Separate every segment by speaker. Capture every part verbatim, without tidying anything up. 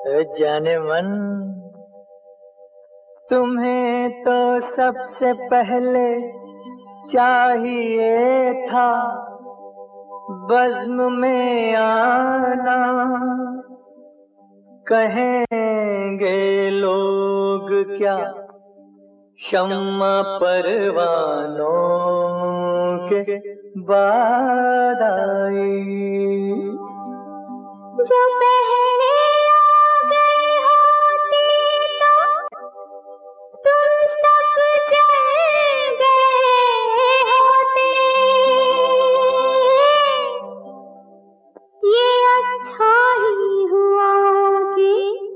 Speaker 1: जाने मन, तुम्हें तो सबसे पहले चाहिए था बज़्म में आना। कहेंगे लोग क्या शम्मा परवानों के बाद आई।
Speaker 2: जो पहले आ गए होते तो तुम सब जल गए होते। ये अच्छा ही हुआ कि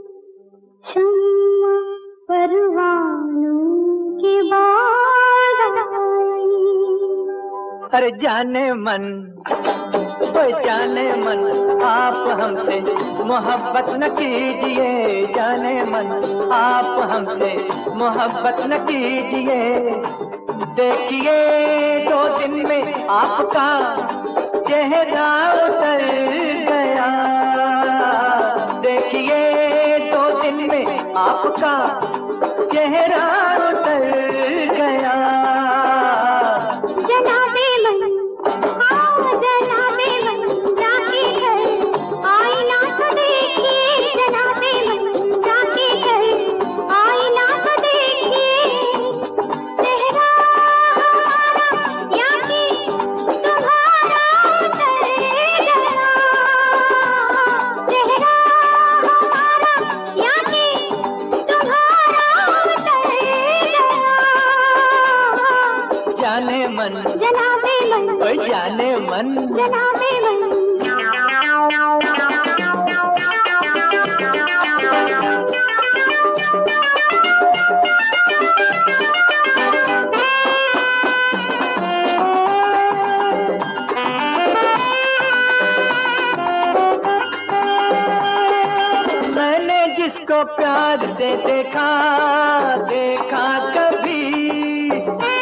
Speaker 2: शम्मा परवानों के बाद आई।
Speaker 1: अरे जाने मन, ओए जाने मन, आप हमसे मोहब्बत न कीजिए। जाने मन, आप हमसे मोहब्बत न कीजिए। देखिए दो दिन में आपका चेहरा उतर गया। देखिए दो दिन में आपका चेहरा उतर गया।
Speaker 2: जनाबे मन, हाँ जनाबे मन, जाके घर आईना तो देखिए। जनाबे मन, जाके घर आईना तो देखिए। चेहरा हमारा या कि तुम्हारा उतर गया। चेहरा हमारा या कि तुम्हारा उतर गया।
Speaker 1: जाने मन,
Speaker 2: जनाबे मन,
Speaker 1: ओए जाने मन,
Speaker 2: जनाबे मन।
Speaker 1: मैंने जिसको प्यार से देखा देखा कभी,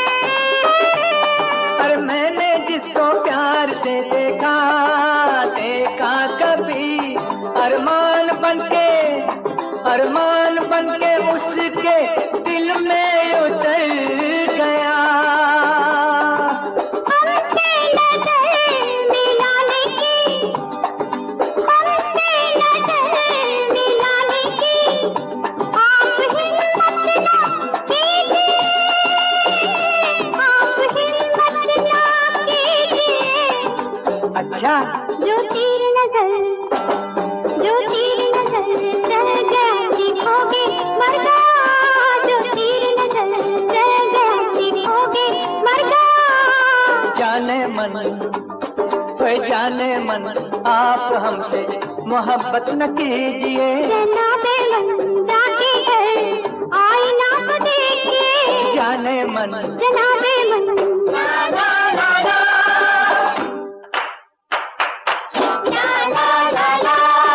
Speaker 1: अरे मैंने जिसको प्यार से देखा देखा कभी, अरमान बनके अरमान बनके उसके दिल में उतर गया।
Speaker 2: हमसे नजर मिलाने की, हमसे नजर मिलाने की आप हिम्मत ना कीजिए। आप हिम्मत ना कीजिए।
Speaker 1: अच्छा,
Speaker 2: जो तीर नजर, जो तीर नजर चल गया सीखोगे मर गया। जो तीर नजर चल गया सीखोगे मर गया।
Speaker 1: जाने मन, ओए जाने मन, आप हमसे मोहब्बत न कीजिए।
Speaker 2: जनाबे मन, जाके घर आईना तो देखिए।
Speaker 1: जाने मन,
Speaker 2: जनाबे मन, ला ला ला ला, ला ला ला ला,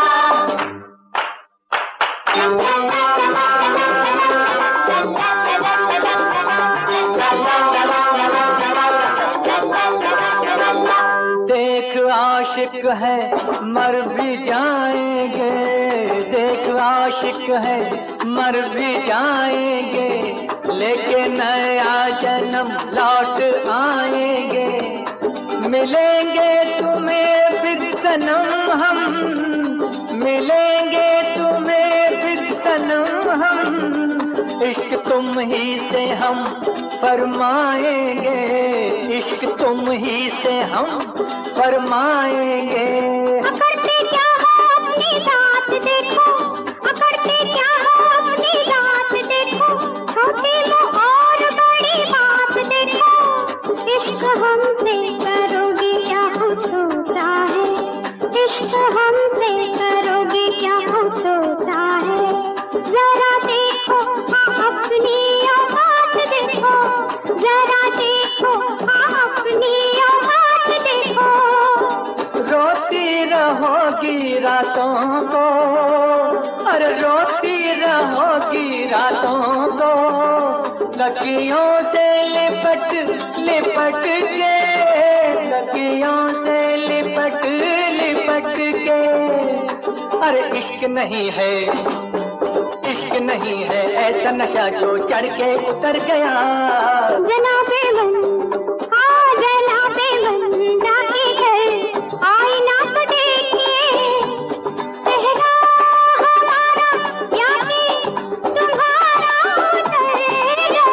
Speaker 1: देख आशिक है मर भी जाएंगे। देख आशिक है मर भी जाएंगे, लेके नया जन्म लौट आएंगे। मिलेंगे तुम्हें फिर सनम हम, मिलेंगे तुम्हें फिर सनम हम। इश्क तुम ही से हम फरमाएंगे, इश्क तुम ही से हम फरमाएंगे।
Speaker 2: अकड़ते क्या हो अपनी बात देखो, अकड़ते क्या हो अपनी बात देखो। छोटी वो और बड़ी बात देखो। इश्क हमसे करोगे क्या कुछ सोचा है। इश्क हमसे करोगे क्या कुछ सोचा है। जरा देखो हाँ अपनी औकात देखो। जरा देखो हाँ अपनी औकात देखो।
Speaker 1: रोती रहोगी रातों को, अरे रोती रहोगी रातों को। तकियों से लिपट लिपट के, तकियों से लिपट लिपट के। अरे इश्क नहीं है, इश्क नहीं है ऐसा नशा जो चढ़ के उतर गया।
Speaker 2: जनाबे मन, हाँ जनाबे मन, जाके घर आईना तो देखिए, चेहरा हमारा या कि तुम्हारा उतर गया।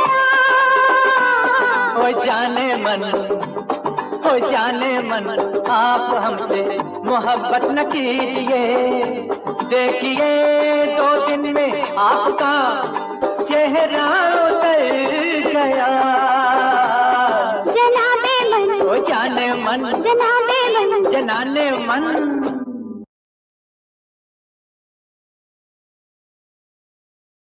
Speaker 1: ओ जाने मन, ओ जाने मन, आप हमसे मोहब्बत न कीजिए। देखिए दो दिन में आपका चेहरा उतर गया।
Speaker 2: जनाबे मन,
Speaker 1: ओ जाने मन,
Speaker 2: जनाबे मन,
Speaker 1: जनाने मन।